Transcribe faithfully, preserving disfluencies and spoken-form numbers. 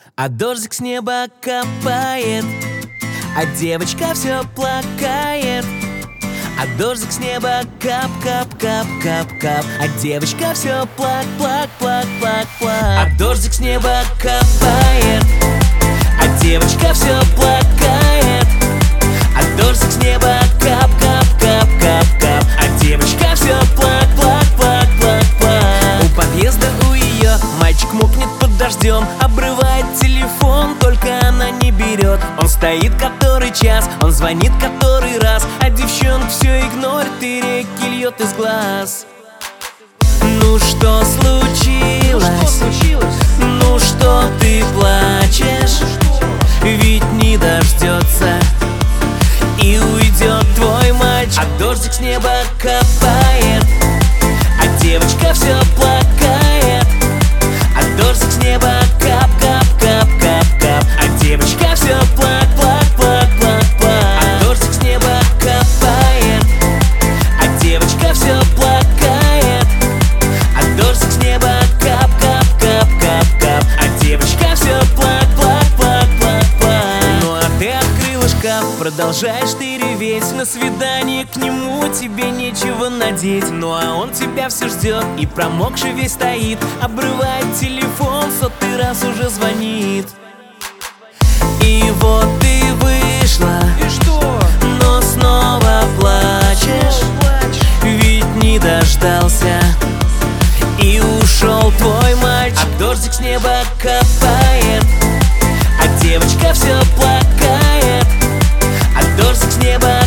А дождик с неба капает, а девочка все плакает. А дождик с неба кап-кап-кап-кап-кап, а девочка все плак-плак-плак-плак-плак. А дождик с неба капает, а девочка все плакает. А дождик с неба кап-кап-кап-кап-кап, а девочка все плак-плак-плак-плак-плак. У подъезда у ее мальчик мокнет под дождем, обрывает телефон, только она не берет. Он стоит который час, он звонит который раз, а девчонка все игнорит и реки льет из глаз. Ну что случилось? Ну что случилось? Ну что ты плачешь? Ведь не дождется и уйдет твой мальчик. А дождик с неба капает, а девочка все плакает. А дождик с неба кап-кап-кап-кап-кап, а девочка все плак-плак-плак-плак-плак. А дождик с неба капает, а девочка все плакает. А дождик с неба кап-кап-кап-кап-кап, а девочка все плак-плак-плак-плак-плак. Ну а ты открыла шкаф, продолжаешь ты реветь. На свидание к нему тебе нечего надеть. Ну а он тебя все ждет и промокший весь стоит, обрывает телефон, сотый раз уже звонит. И вот ты вышла, И что? но снова плачешь, ведь не дождался и ушел твой мальчик. А дождик с неба капает, а девочка все плакает. А дождик с неба